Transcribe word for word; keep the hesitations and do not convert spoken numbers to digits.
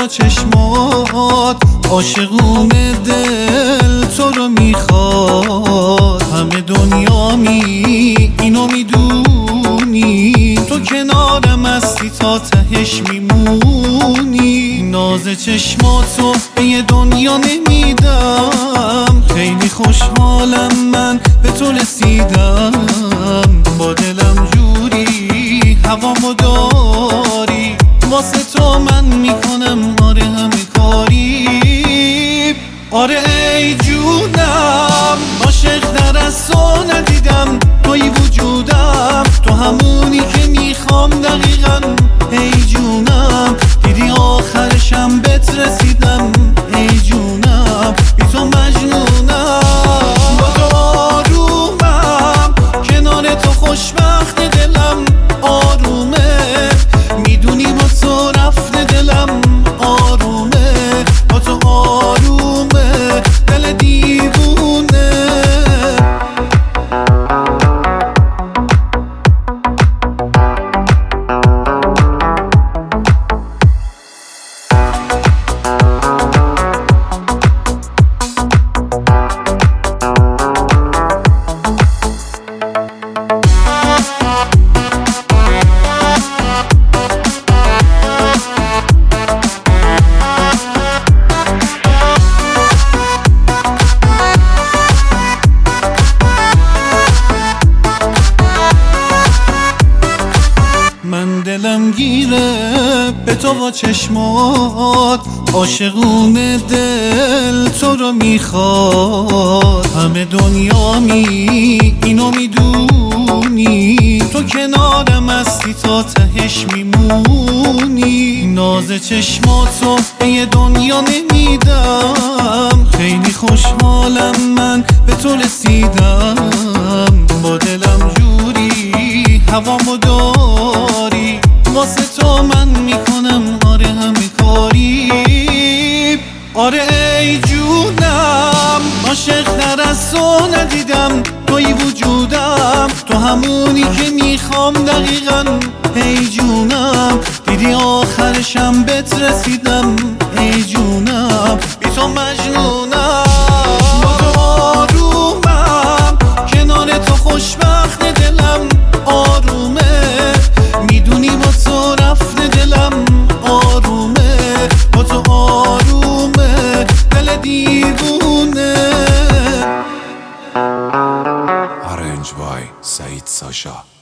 با چشمات عاشقونه دل تو رو میخواد. همه دنیا می اینو میدونی، تو کنارم هستی تا تهش میمونی. ناز چشماتو به یه دنیا نمیدم، خیلی خوشحالم من به تو رسیدم. با دلم جوری هوامو داری، واسه تو من میکنم آره همه کاری. آره ای جونم عاشق در از تو ندیدم، توی وجودم تو همونی که میخوام دقیقا. ای جونم دیدی آخرشم بهت رسیدم. ای جونم بی تو مجنونم، با تو آرومم، کنار تو خوشبخت دلم آرومه. میدونی با تو رفته دلم آرومه، با تو آرومه دل دیوونه. من دلم گیره به تو با چشمات عاشقونه دل تو رو میخواد. همه دنیا می اینو میدونی، تو کنارم هستی تا تهش میمونی. ناز چشماتو به یه دنیا نمیدم، خیلی خوشحالم من به تو رسیدم. با دلم جوری هوامو داری، واسه تو من میکنم آره همه کاری. آره ای جونم عاشق در از تو ندیدم، توی وجودم تو همونی که میخوام دقیقا. ای جونم دیدی آخرشم بهت رسیدم. ای جونم بی تو مجنونم، با تو آرومم، کنار تو خوشبخت دلم آرومه. میدونی با تو رفته دلم آرومه، با تو آرومه دل دیوونه. Arrange by Said Sasha.